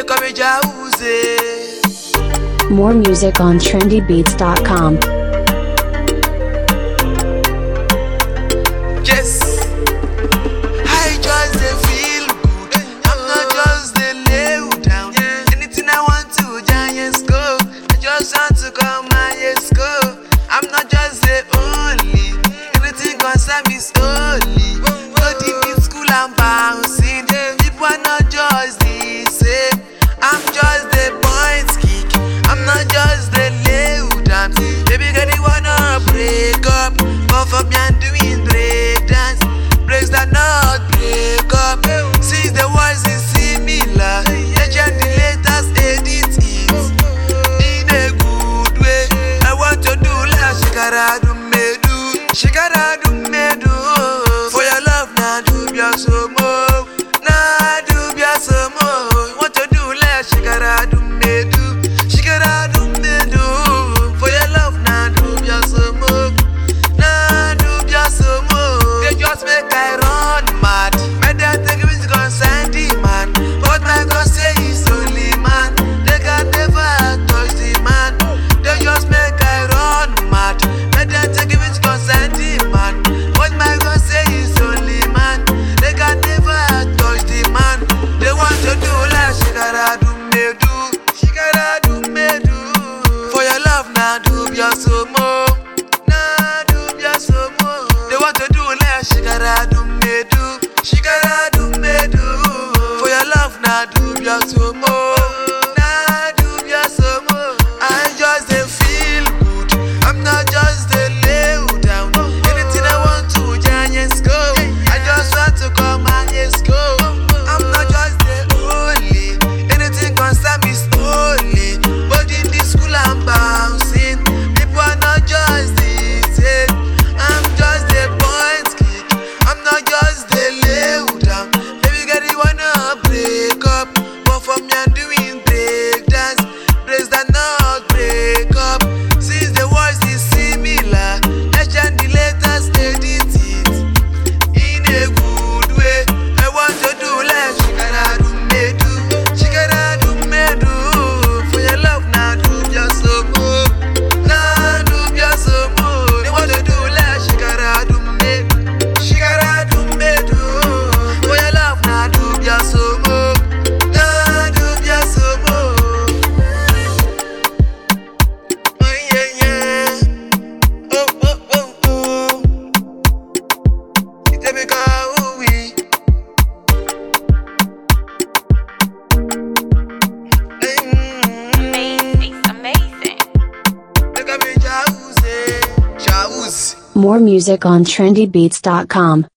come jauze. More music on trendybeats.com. Yes, I just dey feel good. I'm not just dey lay down. Anything I want to, giants go. I just want to come my yes go. I'm not just the only. Anything concern me slowly. But in this school I'm bouncing. People are not just the same. I'm just the point kick. I'm not just the lay down. Baby girl, you wanna break up, but for me I'm doing break dance. Breaks that not break up. Since the words is similar, they can the latest edit it in a good way. I want to do like shikara do me do. For your love now do be so more. Now do be so more. Want to do like shikara do me do. For your love now do be so more. Now do be so more. They just make I run mad. My dad take me to consent man, but my God say he's only man. They can never touch the man. They just make I run mad. My dad take me to consent man, but my God say he's only man. They can never touch the man. They want to do like shikara do me do. For your love now do be so more. Now do be so more. They want to do like shikara do me do. For your love now do be so more. Now do be so more. I just dey feel good. I'm not just dey lay down. Anything I want to, giants go. I just want to come and yes go. I'm not just the only. Anything concern me slowly. But in this school I'm bouncing. People are not just the same. I'm just the point kick. I'm not just the lay down. Baby girl, you wanna break up, but for me I'm doing break dance. Breaks that not break up. Since the words is similar, let's change the latest edit it in a good way. I want to do like shikara do me do. For your love now do just so more. Now do just so more. They want to do like shikara do me do. For your love now do just so more. Now do just so more. Oh yeah. Oh. It's a big we. Amazing. Look at me jauze. More music on trendybeats.com.